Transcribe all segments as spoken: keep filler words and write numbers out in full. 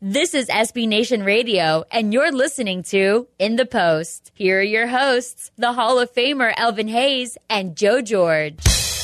This is S B Nation Radio, and you're listening to In the Post. Here are your hosts, the Hall of Famer Elvin Hayes and Joe George.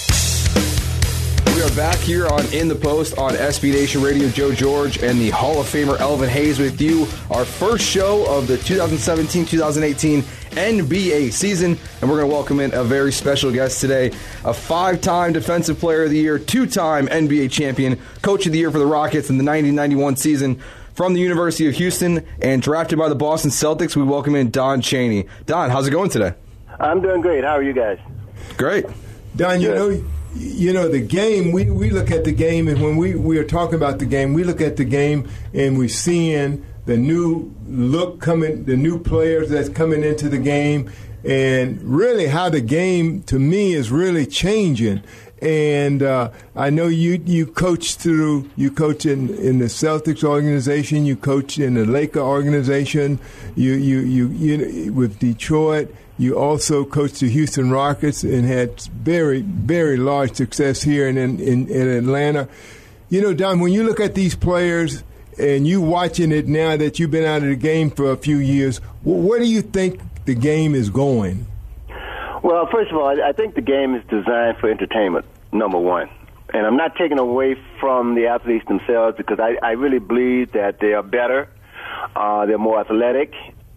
We are back here on In the Post on S B Nation Radio. Joe George and the Hall of Famer Elvin Hayes with you. Our first show of the twenty seventeen twenty eighteen N B A season, and we're going to welcome in a very special guest today, a five-time Defensive Player of the Year, two-time N B A champion, Coach of the Year for the Rockets in the nineteen ninety-one season, from the University of Houston, and drafted by the Boston Celtics. We welcome in Don Chaney. Don, how's it going today? I'm doing great. How are you guys? Great. Don, you know, you know the game, we, we look at the game, and when we, we are talking about the game, we look at the game and we're seeing the new look coming, the new players that's coming into the game, and really how the game, to me, is really changing. And uh, I know you you coach through, you coach in, in the Celtics organization, you coach in the Laker organization, you you you, you with Detroit. You also coached the Houston Rockets and had very, very large success here in, in, in Atlanta. You know, Don, when you look at these players and you watching it now that you've been out of the game for a few years, where do you think the game is going? Well, first of all, I think the game is designed for entertainment, number one. And I'm not taking away from the athletes themselves because I, I really believe that they are better, uh, they're more athletic.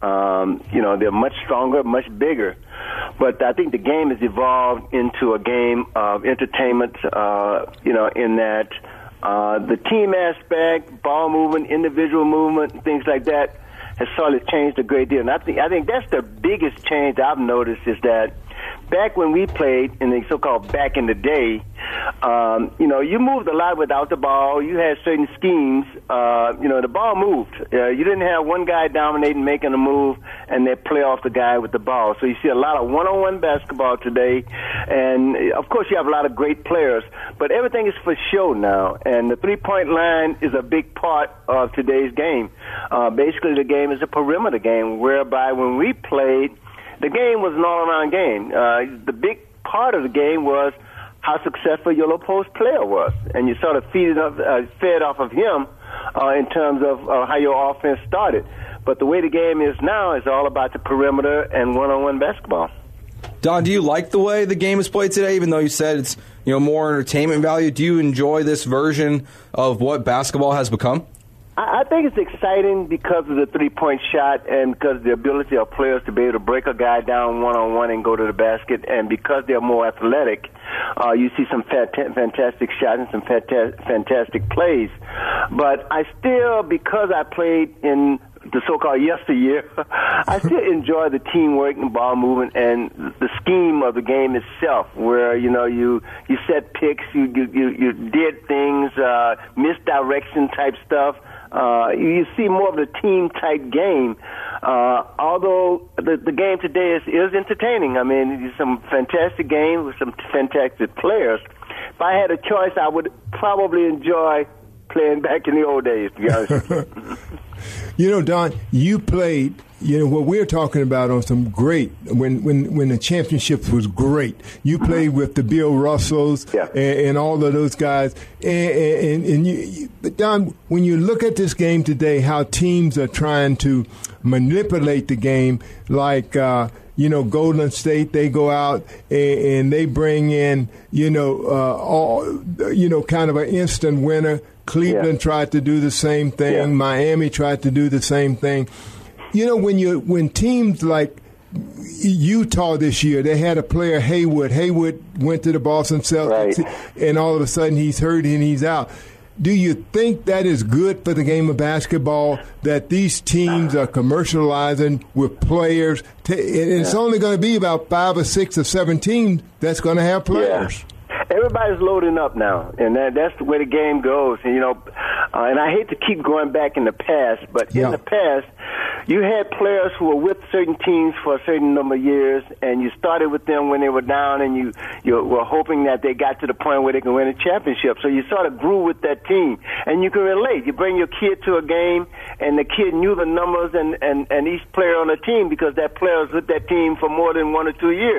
Um, you know, they're much stronger, much bigger. But I think the game has evolved into a game of entertainment, uh, you know, in that uh, the team aspect, ball movement, individual movement, things like that has sort of changed a great deal. And I think, I think that's the biggest change I've noticed is that back when we played in the so-called back in the day, um, you know, you moved a lot without the ball. You had certain schemes. Uh, you know, the ball moved. Uh, you didn't have one guy dominating, making a move, and then play off the guy with the ball. So you see a lot of one-on-one basketball today. And, of course, you have a lot of great players. But everything is for show now. And the three-point line is a big part of today's game. Uh, basically, the game is a perimeter game, whereby when we played, the game was an all-around game. Uh, the big part of the game was how successful your low post player was, and you sort of feed it up, uh, fed off of him uh, in terms of uh, how your offense started. But the way the game is now is all about the perimeter and one-on-one basketball. Don, do you like the way the game is played today, even though you said it's you know more entertainment value? Do you enjoy this version of what basketball has become? I think it's exciting because of the three-point shot and because of the ability of players to be able to break a guy down one-on-one and go to the basket. And because they're more athletic, uh, you see some fant- fantastic shots and some fanta- fantastic plays. But I still, because I played in the so-called yesteryear, I still enjoy the teamwork and ball movement and the scheme of the game itself, where you know you you set picks, you you you, you did things, uh, misdirection type stuff. Uh, you see more of the team-type game, uh, although the, the game today is, is entertaining. I mean, it's some fantastic games with some fantastic players. If I had a choice, I would probably enjoy playing back in the old days, to be honest with you. You know, Don, you played, you know, what we're talking about on some great, when when, when the championships was great. You played with the Bill Russells yeah. and, and all of those guys. And, and, and you, but Don, when you look at this game today, how teams are trying to manipulate the game, like, uh, you know, Golden State, they go out and, and they bring in, you know, uh, all, you know, kind of an instant winner. Cleveland yeah. tried to do the same thing. Yeah. Miami tried to do the same thing. You know, when you when teams like Utah this year, they had a player, Haywood. Haywood went to the Boston Celtics, right. and all of a sudden he's hurt and he's out. Do you think that is good for the game of basketball, that these teams are commercializing with players? To, and it's yeah. only going to be about five or six or seven teams that's going to have players. Yeah. Everybody's loading up now, and that, that's the way the game goes. And, you know, uh, and I hate to keep going back in the past, but yeah. in the past, you had players who were with certain teams for a certain number of years, and you started with them when they were down, and you, you were hoping that they got to the point where they can win a championship. So you sort of grew with that team, and you can relate. You bring your kid to a game, and the kid knew the numbers and, and, and each player on the team because that player was with that team for more than one or two years.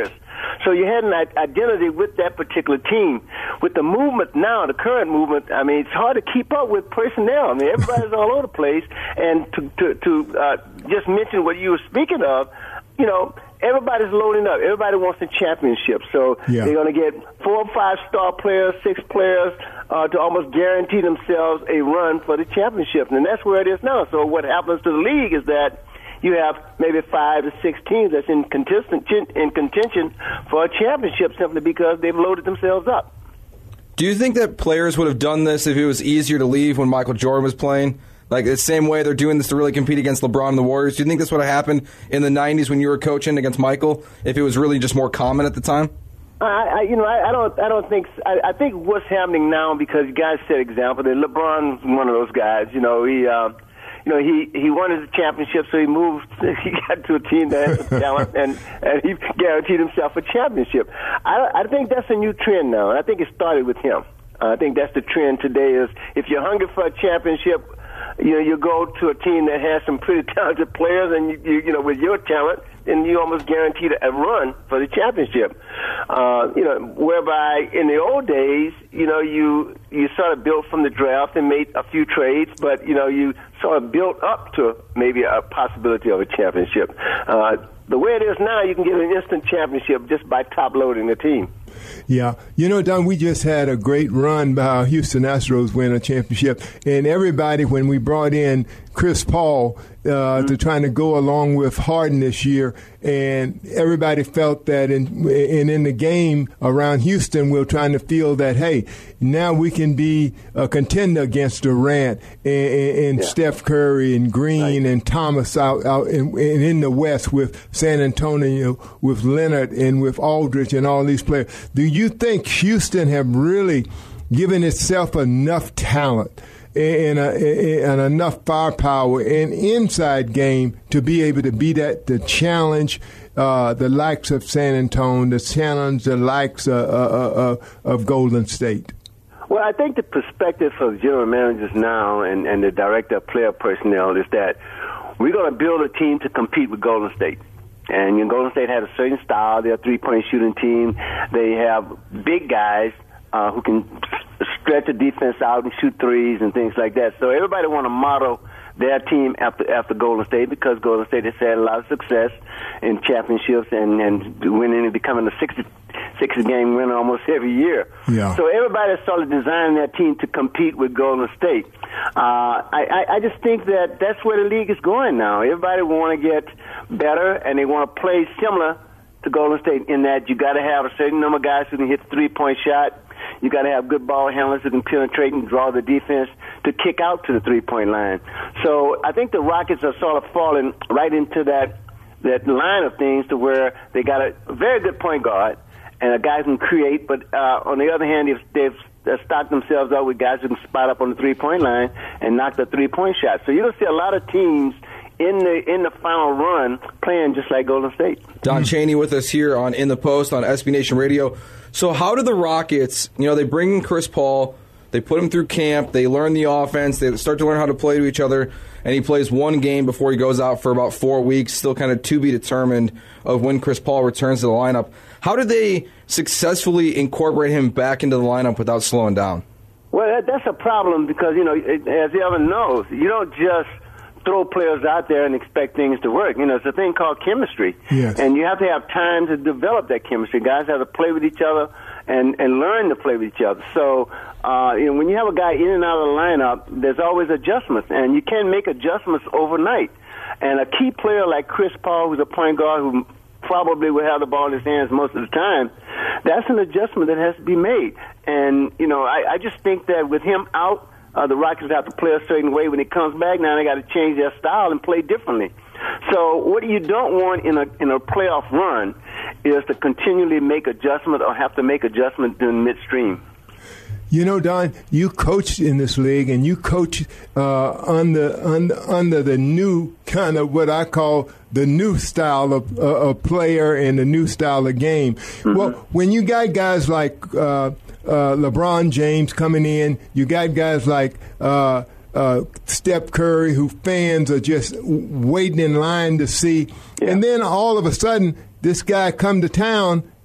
So you had an identity with that particular team. With the movement now, the current movement, I mean, it's hard to keep up with personnel. I mean, everybody's all over the place. And to to, to uh, just mention what you were speaking of, you know, everybody's loading up. Everybody wants a championship. So yeah. they're going to get four or five star players, six players uh, to almost guarantee themselves a run for the championship. And that's where it is now. So what happens to the league is that you have maybe five to six teams that's in contention, in contention for a championship simply because they've loaded themselves up. Do you think that players would have done this if it was easier to leave when Michael Jordan was playing? Like the same way they're doing this to really compete against LeBron and the Warriors. Do you think this would have happened in the nineties when you were coaching against Michael, if it was really just more common at the time? I, I you know, I, I don't, I don't think. I, I think what's happening now, because you guys set example that LeBron's one of those guys. You know, he, uh, you know, he he won his championship, so he moved. He got to a team that has talent, and and he guaranteed himself a championship. I, I think that's a new trend now. I think it started with him. Uh, I think that's the trend today. Is if you're hungry for a championship, you know, you go to a team that has some pretty talented players, and you, you, you know, with your talent, then you almost guaranteed a run for the championship. Uh, you know, whereby in the old days, you know, you you sort of built from the draft and made a few trades, but you know, you sort of built up to maybe a possibility of a championship. Uh, the way it is now, you can get an instant championship just by top loading the team. Yeah. You know, Don, we just had a great run by our Houston Astros win a championship. And everybody, when we brought in Chris Paul uh, mm-hmm. to trying to go along with Harden this year, and everybody felt that in, and in the game around Houston, we we're trying to feel that, hey, now we can be a contender against Durant and, and yeah. Steph Curry and Green right. and Thomas out, out in, and in the West with San Antonio, with Leonard and with Aldridge and all these players. Do you think Houston have really given itself enough talent and, uh, and enough firepower and inside game to be able to be that to challenge uh, the likes of San Antonio, to challenge the likes uh, uh, uh, of Golden State? Well, I think the perspective for the general managers now and, and the director of player personnel is that we're going to build a team to compete with Golden State. And you know, Golden State had a certain style. They're a three-point shooting team. They have big guys uh, who can stretch the defense out and shoot threes and things like that. So everybody want to model their team after after Golden State, because Golden State has had a lot of success in championships and, and winning and becoming a sixty, sixty game winner almost every year. Yeah. So everybody started designing their team to compete with Golden State. Uh, I, I, I just think that that's where the league is going now. Everybody want to get better, and they want to play similar to Golden State in that you got to have a certain number of guys who can hit the three-point shot. You got to have good ball handlers who can penetrate and draw the defense to kick out to the three-point line. So I think the Rockets are sort of falling right into that that line of things to where they got a very good point guard and a guy who can create, but uh, on the other hand, if they've They've stocked themselves up with guys who can spot up on the three-point line and knock the three-point shot. So you're going to see a lot of teams in the in the final run playing just like Golden State. Don Chaney with us here on In the Post on S B Nation Radio. So how do the Rockets, you know, they bring in Chris Paul, they put him through camp, they learn the offense, they start to learn how to play to each other, and he plays one game before he goes out for about four weeks, still kind of to be determined of when Chris Paul returns to the lineup. How did they successfully incorporate him back into the lineup without slowing down? Well, that, that's a problem because, you know, it, as Evan knows, you don't just throw players out there and expect things to work. You know, it's a thing called chemistry. Yes. And you have to have time to develop that chemistry. Guys have to play with each other and, and learn to play with each other. So, uh, you know, when you have a guy in and out of the lineup, there's always adjustments, and you can make adjustments overnight. And a key player like Chris Paul, who's a point guard who probably will have the ball in his hands most of the time, that's an adjustment that has to be made. And, you know, I, I just think that with him out, uh, the Rockets have to play a certain way. When he comes back, now they got to change their style and play differently. So what you don't want in a in a playoff run is to continually make adjustments or have to make adjustments during midstream. You know, Don, you coached in this league, and you coach uh, under, under under the new kind of what I call the new style of, uh, of player and the new style of game. Mm-hmm. Well, when you got guys like uh, uh, LeBron James coming in, you got guys like uh, uh, Steph Curry, who fans are just waiting in line to see, yeah. and then all of a sudden, this guy come to town.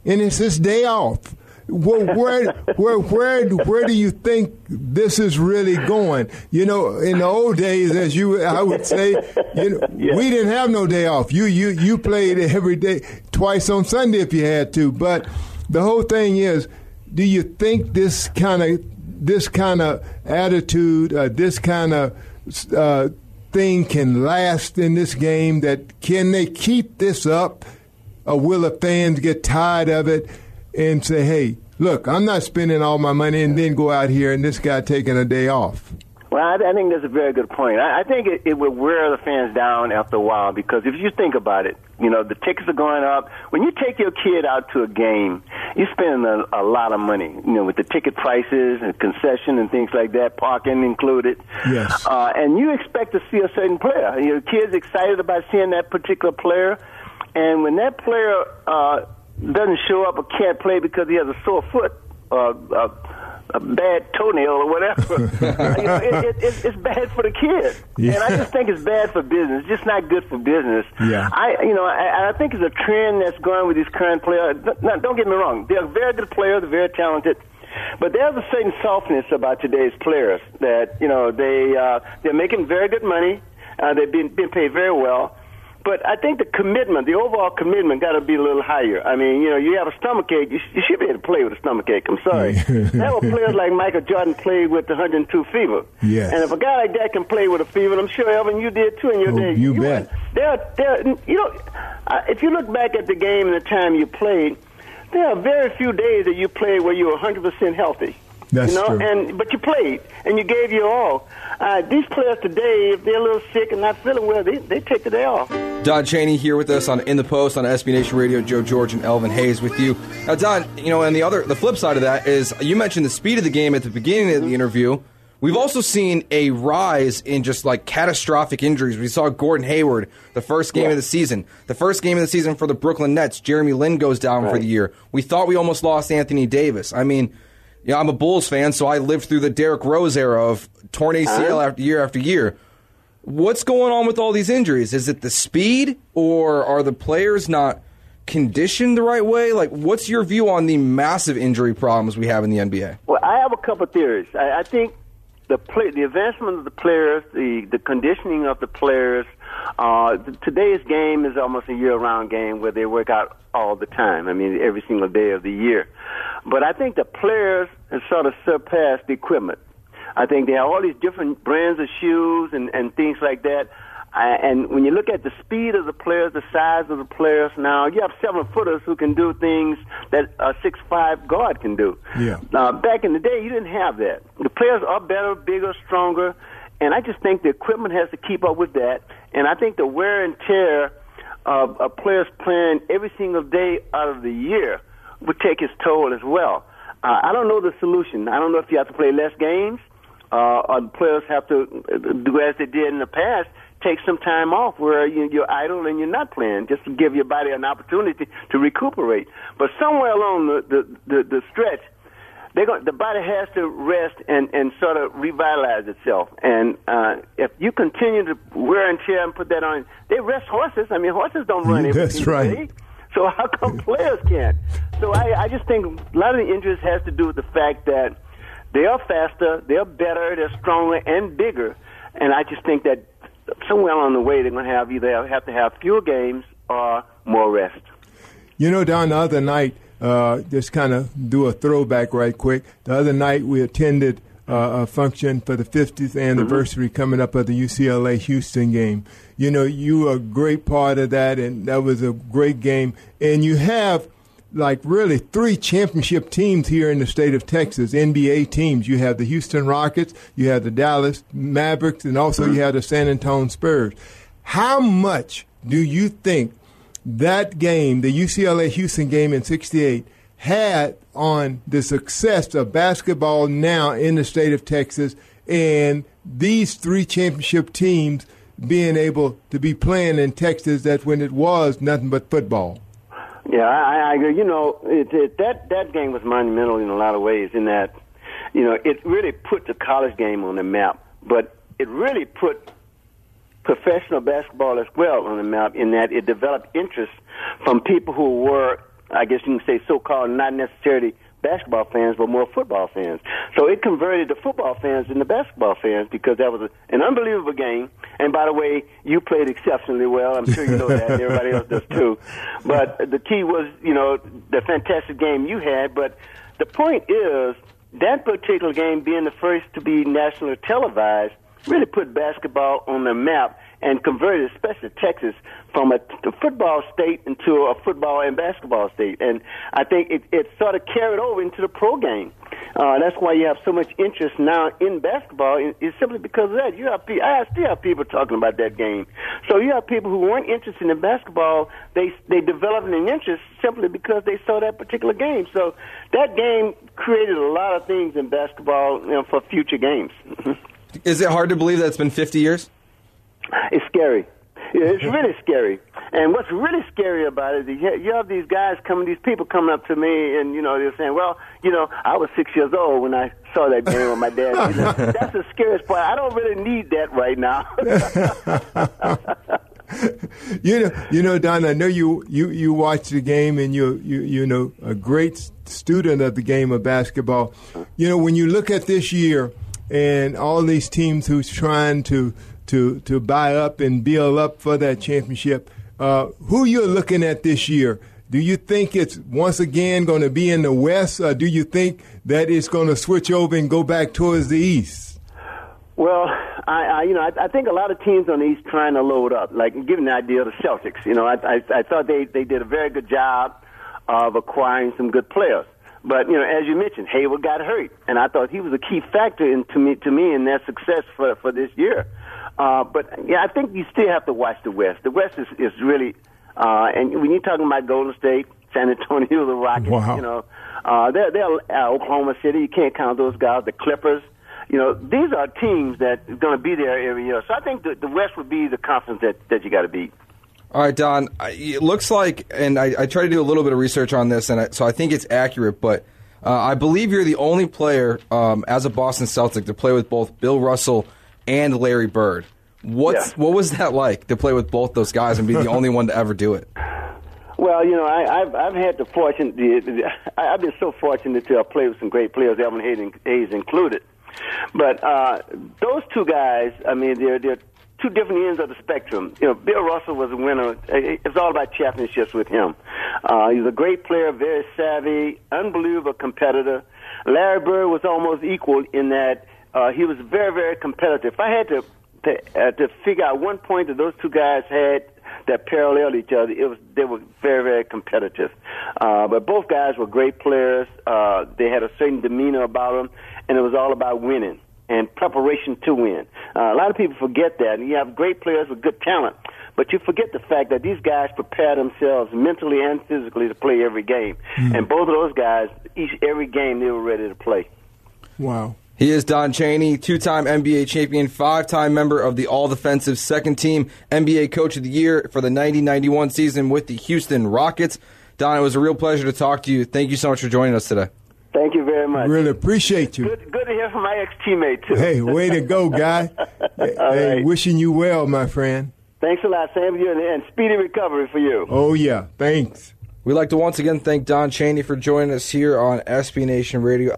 and it's his day off. Where, where, where, where, where do you think this is really going? You know, in the old days, as you, I would say, you know, yeah. we didn't have no day off. You, you, you played every day, twice on Sunday if you had to. But the whole thing is, do you think this kind of, this kind of attitude, uh, this kind of uh, thing can last in this game? That can they keep this up, or will the fans get tired of it and say, hey, look, I'm not spending all my money and then go out here and this guy taking a day off? Well, I, I think that's a very good point. I, I think it, it would wear the fans down after a while, because if you think about it, you know, the tickets are going up. When you take your kid out to a game, you spend a, a lot of money, you know, with the ticket prices and concession and things like that, parking included. Yes. Uh, and you expect to see a certain player. Your kid's excited about seeing that particular player. And when that player uh, doesn't show up or can't play because he has a sore foot or uh, a bad toenail or whatever, you know, it, it, it, it's bad for the kid. Yeah. And I just think it's bad for business. It's just not good for business. Yeah. I, you know, I, I think it's a trend that's going with these current players. Now, don't get me wrong. They're very good players. They're very talented. But there's a certain softness about today's players that, you know, they, uh, they're making very good money. Uh, they've been, been paid very well. But I think the commitment, the overall commitment, got to be a little higher. I mean, you know, you have a stomachache, you, sh- you should be able to play with a stomachache. I'm sorry. There were players like Michael Jordan played with the one oh two fever. Yes. And if a guy like that can play with a fever, and I'm sure, Elvin, you did too in your oh, day. You, you bet. There, there, you know, uh, if you look back at the game and the time you played, there are very few days that you played where you were one hundred percent healthy. That's you know, true. and but you played and you gave your all. Uh, these players today, if they're a little sick and not feeling well, they they take the day off. Don Chaney here with us on In the Post on S B Nation Radio. Joe George and Elvin Hayes with you. Now, Don, you know, and the other, the flip side of that is you mentioned the speed of the game at the beginning of the interview. We've also seen a rise in just like catastrophic injuries. We saw Gordon Hayward, the first game yeah. of the season. The first game of the season for the Brooklyn Nets, Jeremy Lin goes down right. for the year. We thought we almost lost Anthony Davis. I mean, yeah, I'm a Bulls fan, so I lived through the Derrick Rose era of torn A C L uh-huh. after year after year. What's going on with all these injuries? Is it the speed, or are the players not conditioned the right way? Like, what's your view on the massive injury problems we have in the N B A? Well, I have a couple of theories. I, I think the play, the advancement of the players, the, the conditioning of the players. Uh, today's game is almost a year-round game where they work out all the time. I mean, every single day of the year. But I think the players have sort of surpassed the equipment. I think they have all these different brands of shoes and, and things like that. I, and when you look at the speed of the players, the size of the players now, you have seven-footers who can do things that a six five guard can do. Yeah. Uh, back in the day, you didn't have that. The players are better, bigger, stronger, and I just think the equipment has to keep up with that. And I think the wear and tear of, of players playing every single day out of the year would take its toll as well. Uh, I don't know the solution. I don't know if you have to play less games uh, or the players have to do as they did in the past, take some time off where you, you're idle and you're not playing, just to give your body an opportunity to recuperate. But somewhere along the, the, the, the stretch, they're going, the body has to rest and, and sort of revitalize itself. And uh, if you continue to wear and tear and put that on, they rest horses. I mean, horses don't run every That's single right. day. So how come players can't? So I, I just think a lot of the injuries has to do with the fact that they are faster, they're better, they're stronger and bigger. And I just think that somewhere along the way they're going to have either have to have fewer games or more rest. You know, Don, the other night, uh, just kind of do a throwback right quick. The other night we attended uh, a function for the fiftieth anniversary mm-hmm. coming up of the U C L A Houston game. You know, you were a great part of that, and that was a great game. And you have, like, really three championship teams here in the state of Texas, N B A teams. You have the Houston Rockets, you have the Dallas Mavericks, and also mm-hmm. you have the San Antonio Spurs. How much do you think that game, the U C L A Houston game in sixty-eight, had on the success of basketball now in the state of Texas and these three championship teams being able to be playing in Texas, that when it was nothing but football? Yeah, I, I agree. You know, it, it, that that game was monumental in a lot of ways in that, you know, it really put the college game on the map, but it really put professional basketball as well on the map in that it developed interest from people who were I guess you can say so-called, not necessarily basketball fans, but more football fans. So it converted the football fans into basketball fans because that was a, an unbelievable game. And by the way, you played exceptionally well. I'm sure you know that. And everybody else does too. But the key was, you know, the fantastic game you had. But the point is, that particular game being the first to be nationally televised really put basketball on the map and converted, especially Texas, from a, a football state into a football and basketball state. And I think it, it sort of carried over into the pro game. Uh, that's why you have so much interest now in basketball. It's simply because of that. You have, I still have people talking about that game. So you have people who weren't interested in basketball. They they developed an interest simply because they saw that particular game. So that game created a lot of things in basketball, you know, for future games. Is it hard to believe that it's been fifty years? It's scary. It's really scary. And what's really scary about it is you have these guys coming, these people coming up to me, and, you know, they're saying, well, you know, I was six years old when I saw that game with my dad. You know, that's the scariest part. I don't really need that right now. you know, you know, Don, I know you, you, you watch the game, and you're, you, you know, a great student of the game of basketball. You know, when you look at this year and all these teams who's trying to to to buy up and build up for that championship, uh, who you're looking at this year? Do you think it's once again going to be in the West, or do you think that it's going to switch over and go back towards the East? Well, I, I you know, I, I think a lot of teams on the East trying to load up. Like, give an idea of the Celtics. You know, I, I, I thought they, they did a very good job of acquiring some good players. But, you know, as you mentioned, Hayward got hurt, and I thought he was a key factor in, to me to me in their success for for this year. Uh, but, yeah, I think you still have to watch the West. The West is, is really, uh, and when you're talking about Golden State, San Antonio, the Rockets, wow. you know, uh, they're, they're uh, Oklahoma City, you can't count those guys, the Clippers. You know, these are teams that are going to be there every year. So I think the, the West would be the conference that, that you got to beat. All right, Don, it looks like, and I, I tried to do a little bit of research on this, and I, so I think it's accurate, but uh, I believe you're the only player um, as a Boston Celtic to play with both Bill Russell and Larry Bird. What's, yeah. What was that like to play with both those guys and be the only one to ever do it? Well, you know, I, I've I've had the fortune. The, the, I've been so fortunate to have played with some great players, Elvin Hayes included. But uh, those two guys, I mean, they're they're two different ends of the spectrum. You know, Bill Russell was a winner. It's all about championships with him. Uh, he's a great player, very savvy, unbelievable competitor. Larry Bird was almost equal in that uh, he was very, very competitive. If I had to to, uh, to figure out one point that those two guys had that paralleled each other, it was they were very, very competitive. Uh, but both guys were great players. Uh, they had a certain demeanor about them, and it was all about winning and preparation to win. Uh, a lot of people forget that. And you have great players with good talent, but you forget the fact that these guys prepare themselves mentally and physically to play every game. Mm. And both of those guys, each every game, they were ready to play. Wow. He is Don Chaney, two-time N B A champion, five-time member of the All-Defensive second-team N B A Coach of the Year for the ninety ninety-one season with the Houston Rockets. Don, it was a real pleasure to talk to you. Thank you so much for joining us today. Thank you very much. Really appreciate you. Good, good to hear from my ex-teammate, too. Hey, way to go, guy. Hey, right. Wishing you well, my friend. Thanks a lot, Sam, you, and, and speedy recovery for you. Oh, yeah. Thanks. We'd like to once again thank Don Chaney for joining us here on S B Nation Radio.